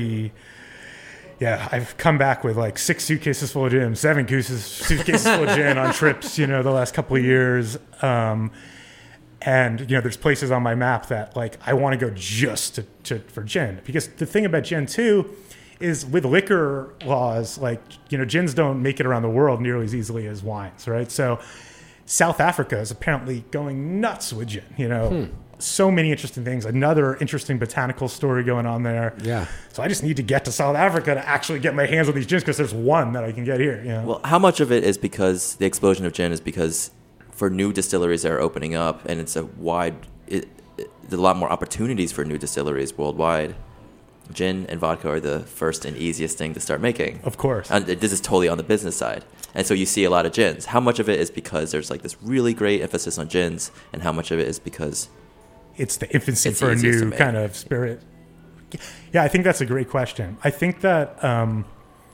I've come back with like 6 suitcases full of gin, 7 suitcases full of gin on trips, the last couple of years. And there's places on my map that like I want to go just for gin, because the thing about gin too is with liquor laws, like gins don't make it around the world nearly as easily as wines, right? So South Africa is apparently going nuts with gin, So many interesting things. Another interesting botanical story going on there. Yeah. So I just need to get to South Africa to actually get my hands on these gins, because there's one that I can get here. Well, how much of it is because the explosion of gin is because for new distilleries that are opening up, and it's there's a lot more opportunities for new distilleries worldwide. Gin and vodka are the first and easiest thing to start making. Of course. And this is totally on the business side. And so you see a lot of gins. How much of it is because there's like this really great emphasis on gins, and how much of it is because it's the infancy for a new kind of spirit? Yeah, I think that's a great question. I think that I'm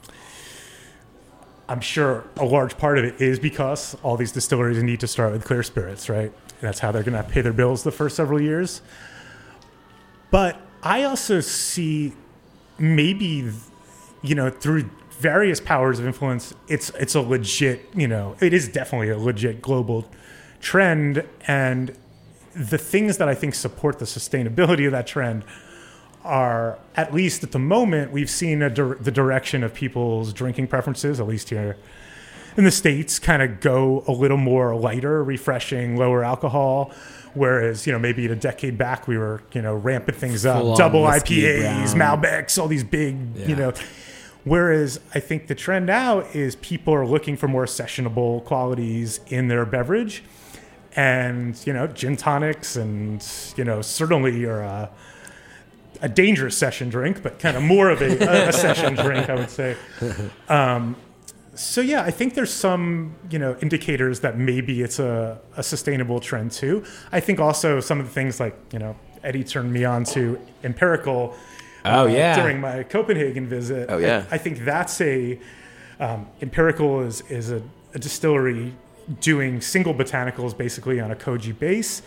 sure a large part of it is because all these distilleries need to start with clear spirits, right? And that's how they're going to pay their bills the first several years. But I also see maybe through various powers of influence, it's a legit, it is definitely a legit global trend. And the things that I think support the sustainability of that trend are, at least at the moment, we've seen the direction of people's drinking preferences, at least here in the States, kind of go a little more lighter, refreshing, lower alcohol. Whereas, maybe a decade back, we were, ramping things up, Full-on double whiskey, IPAs, brown. Malbecs, all these big, Whereas I think the trend now is people are looking for more sessionable qualities in their beverage. And, gin tonics and, certainly are a dangerous session drink, but kind of more of a session drink, I would say. So, yeah, I think there's some, indicators that maybe it's a sustainable trend, too. I think also some of the things like, Eddie turned me on to Empirical during my Copenhagen visit. Oh, yeah. I think that's Empirical is a distillery doing single botanicals basically on a koji base.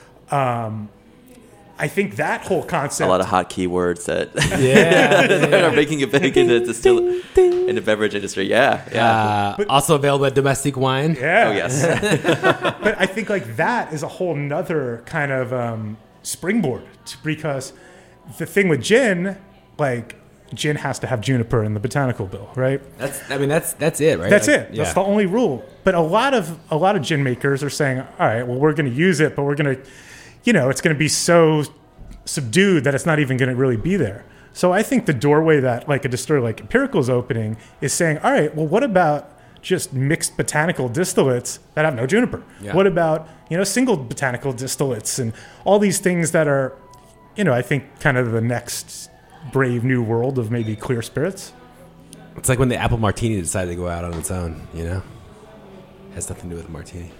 I think that whole concept... A lot of hot keywords that are making it big in the beverage industry. Yeah. Also available at Domestic Wine. Yeah. Oh, yes. But I think like that is a whole nother kind of springboard, because the thing with gin, like gin has to have juniper in the botanical bill, right? That's it, right? That's it. That's the only rule. But a lot of gin makers are saying, all right, well, we're going to use it, but we're going to, it's going to be so subdued that it's not even going to really be there. So I think the doorway that like a distillery like Empirical is opening is saying, all right, well, what about just mixed botanical distillates that have no juniper? Yeah. What about, single botanical distillates and all these things that are, I think kind of the next brave new world of maybe clear spirits. It's like when the apple martini decided to go out on its own, Has nothing to do with the martini.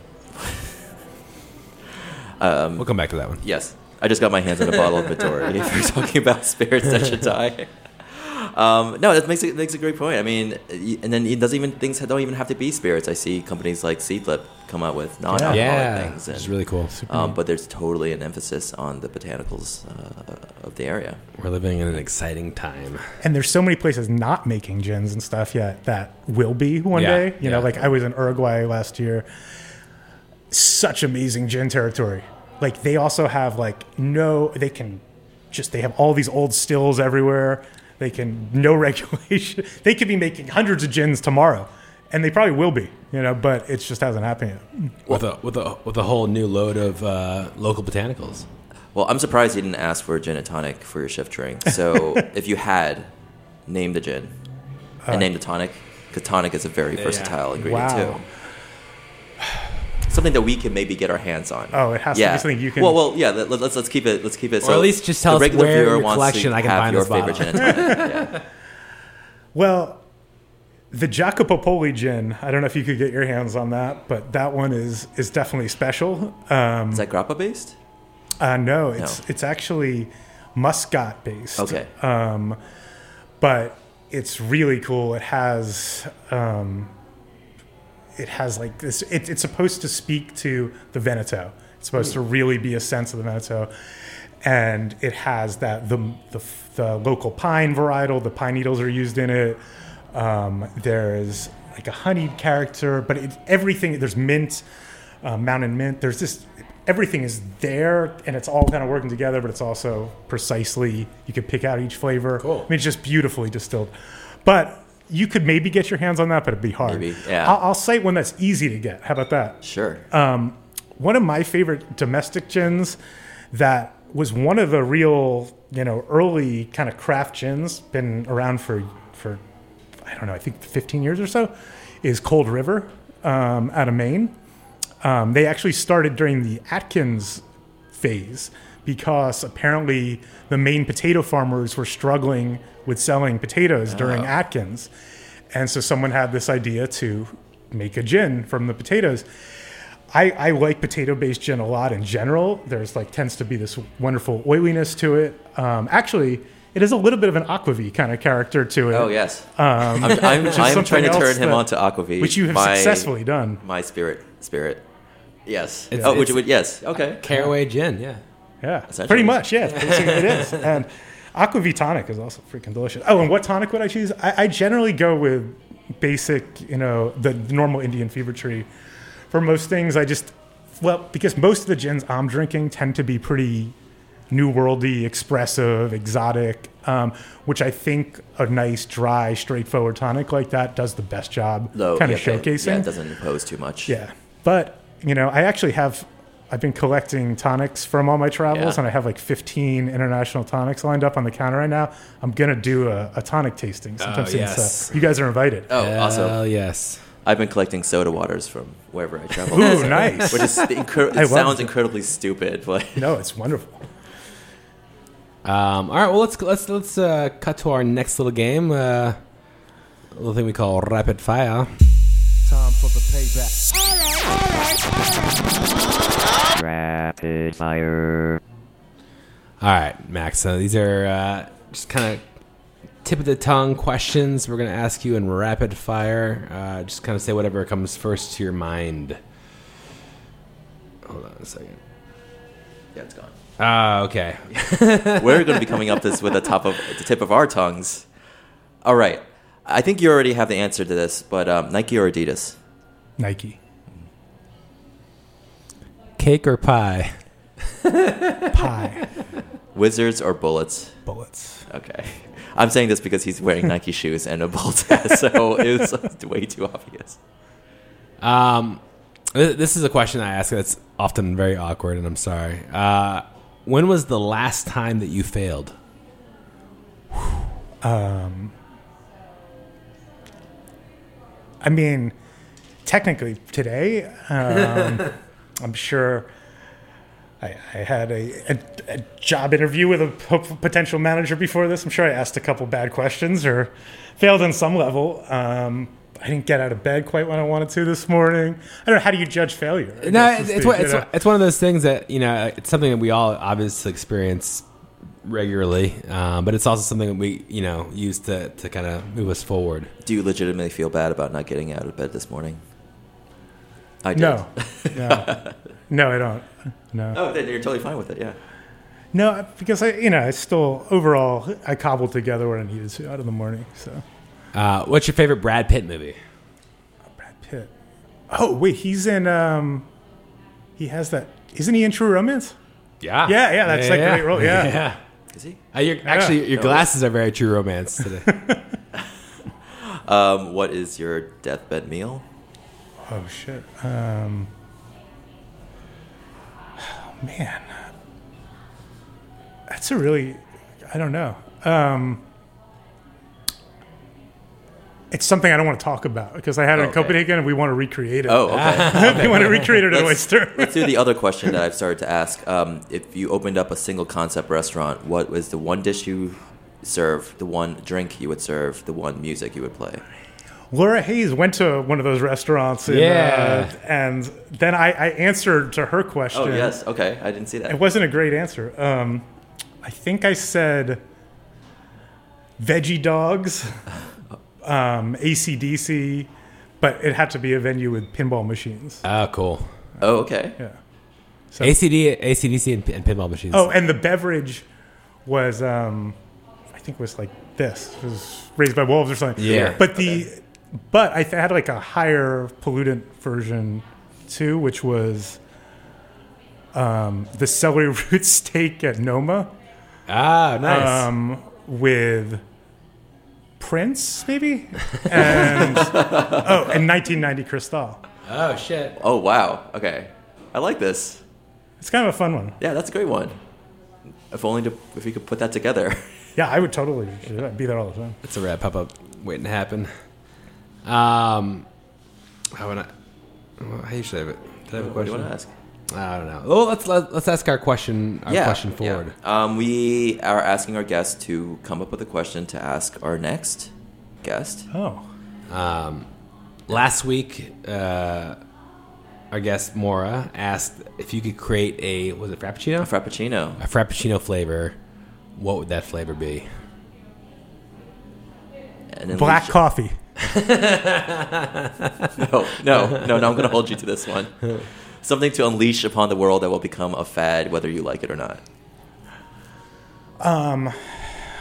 We'll come back to that one. Yes. I just got my hands on a bottle of Vittori. If you're talking about spirits that should die. No, that makes a great point. I mean, and then things don't even have to be spirits. I see companies like Seedlip come out with non-alcoholic things. Which is really cool. But there's totally an emphasis on the botanicals of the area. We're living in an exciting time. And there's so many places not making gins and stuff yet that will be one day. Like I was in Uruguay last year. Such amazing gin territory. Like they also have they have all these old stills everywhere. They can, no regulation. They could be making hundreds of gins tomorrow, and they probably will be, but it just hasn't happened yet. With a whole new load of local botanicals. Well, I'm surprised you didn't ask for a gin and tonic for your shift drink. So if you had, name the gin and name the tonic, because tonic is a very versatile ingredient too. Something that we can maybe get our hands on. Oh, it has to be something you can. Well, yeah. Let's keep it. Or at least just tell us where your collection I can find your this bottle. favorite gin and tonic. Yeah. Well, the Jacopopoli gin. I don't know if you could get your hands on that, but that one is definitely special. Is that grappa based? No, it's actually Muscat based. Okay. But it's really cool. It has like this. It's supposed to speak to the Veneto. It's supposed to really be a sense of the Veneto, and it has that the local pine varietal. The pine needles are used in it. There's like a honeyed character, but everything. There's mint, mountain mint. There's just everything is there, and it's all kind of working together. But it's also precisely you can pick out each flavor. Cool. I mean, it's just beautifully distilled, but. You could maybe get your hands on that, but it'd be hard. Maybe, yeah. I'll cite one that's easy to get. How about that? Sure. One of my favorite domestic gins that was one of the real, early kind of craft gins, been around for I don't know, I think 15 years or so, is Cold River out of Maine. They actually started during the Atkins phase because apparently the Maine potato farmers were struggling with selling potatoes during Atkins. And so someone had this idea to make a gin from the potatoes. I like potato-based gin a lot in general. There's tends to be this wonderful oiliness to it. Actually, it is a little bit of an aquavit kind of character to it. Oh, yes. I'm trying to turn him on to aquavit. Which you have successfully done. My spirit. Yes. It's yes. Okay. Caraway gin, yeah. Yeah, pretty much, yeah. It is. And Aquavit tonic is also freaking delicious. Oh, and what tonic would I choose? I generally go with basic, the normal Indian Fever Tree. For most things, because most of the gins I'm drinking tend to be pretty new worldy, expressive, exotic, which I think a nice, dry, straightforward tonic like that does the best job showcasing. Yeah, it doesn't impose too much. Yeah. But, I actually I've been collecting tonics from all my travels, and I have like 15 international tonics lined up on the counter right now. I'm going to do a tonic tasting sometime soon. Yes. So you guys are invited. Oh, awesome. Hell yes. I've been collecting soda waters from wherever I travel. Ooh, nice. Which is it sounds incredibly stupid, but No, it's wonderful. All right, well, let's cut to our next little game, a little thing we call Rapid Fire. Time for the payback. Rapid fire. All right, Max. These are just kind of tip of the tongue questions we're going to ask you in rapid fire. Just kind of say whatever comes first to your mind. Hold on a second. yeah, it's gone. Okay. We're going to be coming up this with the tip of our tongues. All right. I think you already have the answer to this, but Nike or Adidas? Nike. Cake or pie? Pie. Wizards or Bullets? Bullets. Okay. I'm saying this because he's wearing Nike shoes and a Bullets hat, so it was way too obvious. This is a question I ask that's often very awkward, and I'm sorry. When was the last time that you failed? I mean, technically today, I'm sure I had a job interview with a potential manager before this. I'm sure I asked a couple bad questions or failed on some level. I didn't get out of bed quite when I wanted to this morning. I don't know. How do you judge failure? No, it's one of those things that, it's something that we all obviously experience regularly, but it's also something that we, use to kind of move us forward. Do you legitimately feel bad about not getting out of bed this morning? I did. No, I don't. No. Oh, then you're totally fine with it, yeah. No, because I still overall I cobbled together what I needed to out of the morning. So, what's your favorite Brad Pitt movie? Brad Pitt. Oh wait, he's in. He has that. Isn't he in True Romance? Yeah. Yeah. That's like a great role. Yeah. Is he? Your glasses are very True Romance today. What is your deathbed meal? Oh shit. Oh, man, that's a really. I don't know. It's something I don't want to talk about because I had it in Copenhagen and we want to recreate it. Oh, okay. We want to recreate it at Oyster. Let's do the other question that I've started to ask. If you opened up a single concept restaurant, what was the one dish you serve, the one drink you would serve, the one music you would play? Laura Hayes went to one of those restaurants. And then I answered to her question. Oh, yes. Okay. I didn't see that. It wasn't a great answer. I think I said Veggie Dogs. AC/DC, but it had to be a venue with pinball machines. Oh, cool. Oh, okay. Yeah. So, AC/DC and pinball machines. Oh, and the beverage was, I think was like this. It was Raised by Wolves or something. Yeah. But I had like a higher pollutant version too, which was the celery root steak at Noma. Ah, nice. With Prince, maybe, and 1990 Cristal. Oh shit! Oh wow! Okay, I like this. It's kind of a fun one. Yeah, that's a great one. If we could put that together. Yeah, I would totally be there all the time. It's a rad pop-up waiting to happen. How you should have it? Did I have a question? What do you want to ask? I don't know. Well, let's ask our question. Question forward. Yeah. We are asking our guests to come up with a question to ask our next guest. Oh. Last week, our guest Maura asked if you could create was it Frappuccino? A Frappuccino. A Frappuccino flavor. What would that flavor be? And Black coffee. No. I'm going to hold you to this one. Something to unleash upon the world that will become a fad, whether you like it or not.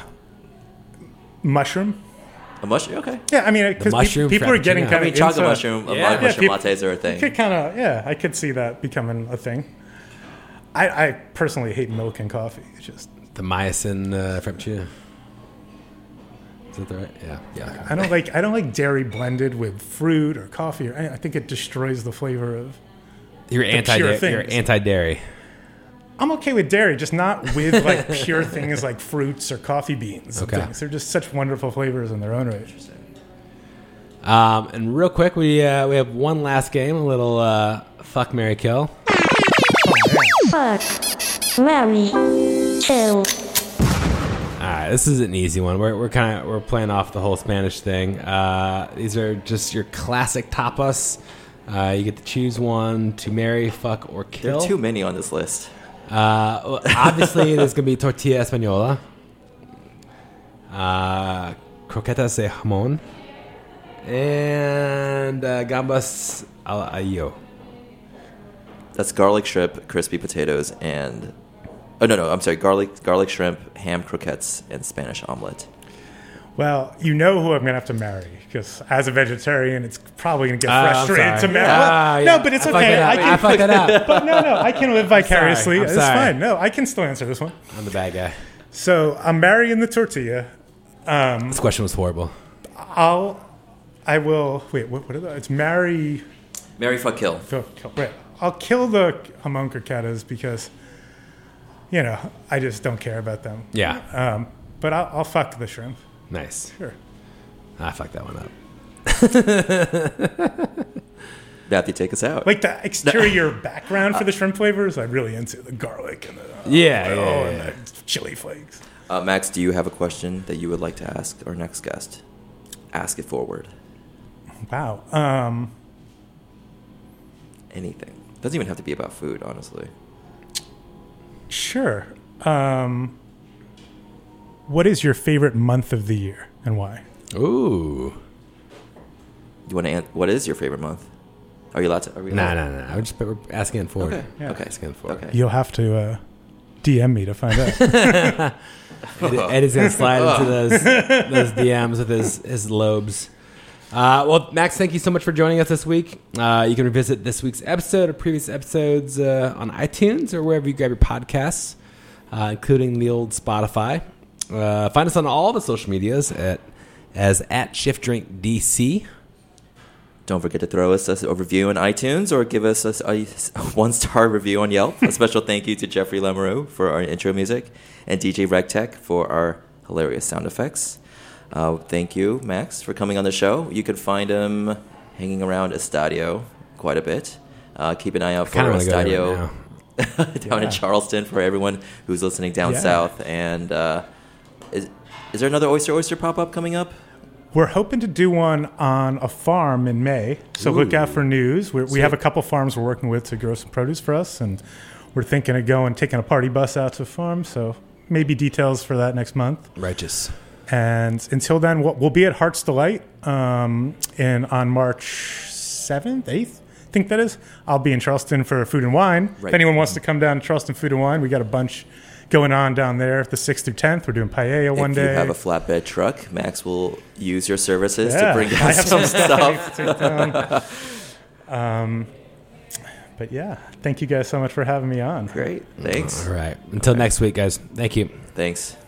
Mushroom. A mushroom? Okay. Yeah, I mean, because mushroom people are getting frappuccino. kind I of mean, chocolate mushroom, mushroom lattes are a You thing. could kind of, I could see that becoming a thing. I personally hate milk and coffee. It's just The myosin frappuccino. Is that right? Yeah. I don't like dairy blended with fruit or coffee. I think it destroys the flavor of. You're pure anti-dairy. things. You're anti-dairy. I'm okay with dairy, just not with like pure things like fruits or coffee beans. And Okay. things. They're just such wonderful flavors in their own right. And real quick, we have one last game, a little fuck, marry, kill. Fuck, marry, kill. All right, this is an easy one. We're playing off the whole Spanish thing. These are just your classic tapas. You get to choose one to marry, fuck, or There kill. are too many on this list. Well, obviously, there's gonna be tortilla española, croquetas de jamón, and gambas al ajillo. That's garlic shrimp, crispy potatoes, and I'm sorry, garlic shrimp, ham croquettes, and Spanish omelet. Well, you know who I'm gonna have to marry because as a vegetarian, it's probably gonna get I'm frustrated sorry. to marry. Yeah. No, but it's I okay. I fucked that up. But no, I can live vicariously. I'm It's sorry. fine. No, I can still answer this one. I'm the bad guy. So I'm marrying the tortilla. This question was horrible. I will. Wait, what are those? It's marry. Marry, fuck, kill. Right. I'll kill the jamón croquetas because, I just don't care about them. Yeah. But I'll fuck the shrimp. Nice. Sure. I fucked that one up. Matthew, take us out. Like the exterior background for the shrimp flavors, I'm really into the garlic and the and the chili flakes. Max, do you have a question that you would like to ask our next guest? Ask it forward. Wow. Anything. Doesn't even have to be about food, honestly. Sure. What is your favorite month of the year and why? Ooh. You want to? What is your favorite month? Are you allowed to? No. We're asking it forward. Okay. Yeah. Okay. Asking it forward. Okay. You'll have to DM me to find out. Eddie's gonna slide into those DMs with his lobes. Well, Max, thank you so much for joining us this week. You can revisit this week's episode or previous episodes on iTunes or wherever you grab your podcasts, including the old Spotify. Find us on all the social medias as at ShiftDrinkDC. Don't forget to throw us a review on iTunes or give us a 1-star review on Yelp. A special thank you to Jeffrey Lemereau for our intro music and DJ RegTech for our hilarious sound effects. Thank you, Max, for coming on the show. You can find him hanging around Estadio quite a bit. Keep an eye out for Estadio down in Charleston for everyone who's listening down south. And is there another Oyster pop-up coming up? We're hoping to do one on a farm in May, so look out for news. We have a couple farms we're working with to grow some produce for us, and we're thinking of taking a party bus out to a farm, so maybe details for that next month. Righteous. And until then, we'll be at Heart's Delight on March 7th, 8th, I think that is. I'll be in Charleston for Food and Wine. Right. If anyone wants to come down to Charleston Food and Wine, we got a bunch going on down there the 6th through 10th. We're doing paella one day. If you have a flatbed truck, Max will use your services Yeah, to bring I down have some stuff stuff. to take down. But yeah, thank you guys so much for having me on. Great. Thanks. All right. Until next week, guys. Thank you. Thanks.